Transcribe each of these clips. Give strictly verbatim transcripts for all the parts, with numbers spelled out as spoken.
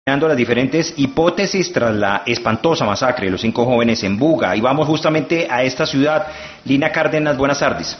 Las diferentes hipótesis tras la espantosa masacre de los cinco jóvenes en Buga. Y vamos justamente a esta ciudad. Lina Cárdenas, buenas tardes.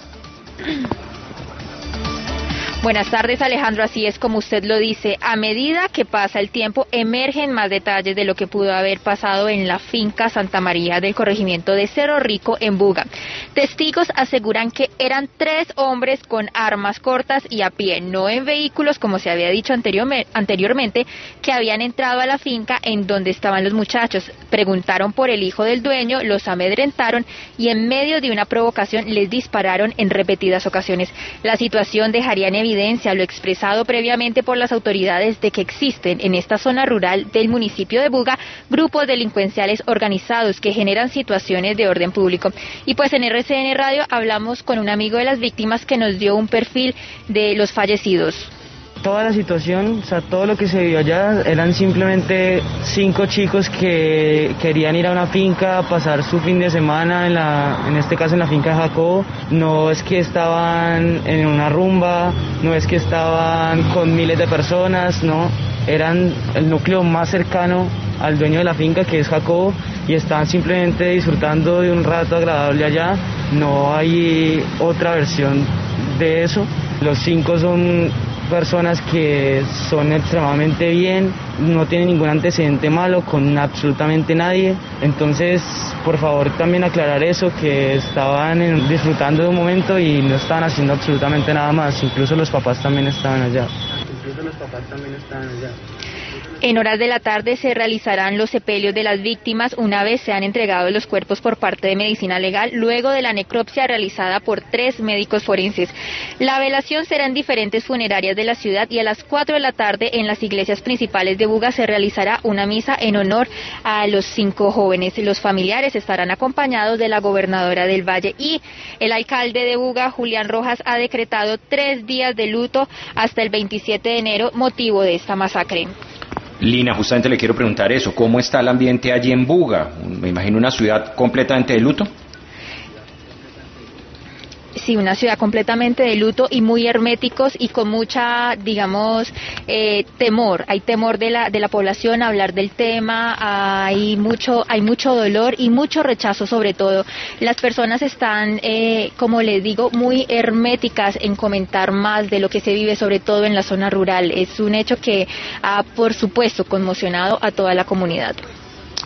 Buenas tardes, Alejandro. Así es como usted lo dice. A medida que pasa el tiempo, emergen más detalles de lo que pudo haber pasado en la finca Santa María del corregimiento de Cerro Rico en Buga. Testigos aseguran que eran tres hombres con armas cortas y a pie, no en vehículos como se había dicho anteriormente, que habían entrado a la finca en donde estaban los muchachos. Preguntaron por el hijo del dueño, los amedrentaron y en medio de una provocación les dispararon en repetidas ocasiones. La situación dejaría en evidencia evidencia lo expresado previamente por las autoridades de que existen en esta zona rural del municipio de Buga grupos delincuenciales organizados que generan situaciones de orden público. Y pues en R C N Radio hablamos con un amigo de las víctimas que nos dio un perfil de los fallecidos. Toda la situación, o sea, todo lo que se vio allá eran simplemente cinco chicos que querían ir a una finca a pasar su fin de semana, en, la, en este caso en la finca de Jacobo. No es que estaban en una rumba, no es que estaban con miles de personas, no, eran el núcleo más cercano al dueño de la finca, que es Jacobo, y estaban simplemente disfrutando de un rato agradable allá. No hay otra versión de eso. Los cinco son personas que son extremadamente bien, no tienen ningún antecedente malo con absolutamente nadie. Entonces, por favor, también aclarar eso, que estaban en, disfrutando de un momento y no estaban haciendo absolutamente nada más. Incluso los papás también estaban allá. Incluso los papás también estaban allá. En horas de la tarde se realizarán los sepelios de las víctimas una vez sean entregados los cuerpos por parte de Medicina Legal, luego de la necropsia realizada por tres médicos forenses. La velación será en diferentes funerarias de la ciudad y a las cuatro de la tarde en las iglesias principales de Buga se realizará una misa en honor a los cinco jóvenes. Los familiares estarán acompañados de la gobernadora del Valle y el alcalde de Buga, Julián Rojas, ha decretado tres días de luto hasta el veintisiete de enero, motivo de esta masacre. Lina, justamente le quiero preguntar eso, ¿cómo está el ambiente allí en Buga? Me imagino una ciudad completamente de luto. Sí, una ciudad completamente de luto y muy herméticos y con mucha, digamos, eh, temor. Hay temor de la de la población a hablar del tema, hay mucho hay mucho dolor y mucho rechazo sobre todo. Las personas están, eh, como les digo, muy herméticas en comentar más de lo que se vive, sobre todo en la zona rural. Es un hecho que ha, por supuesto, conmocionado a toda la comunidad.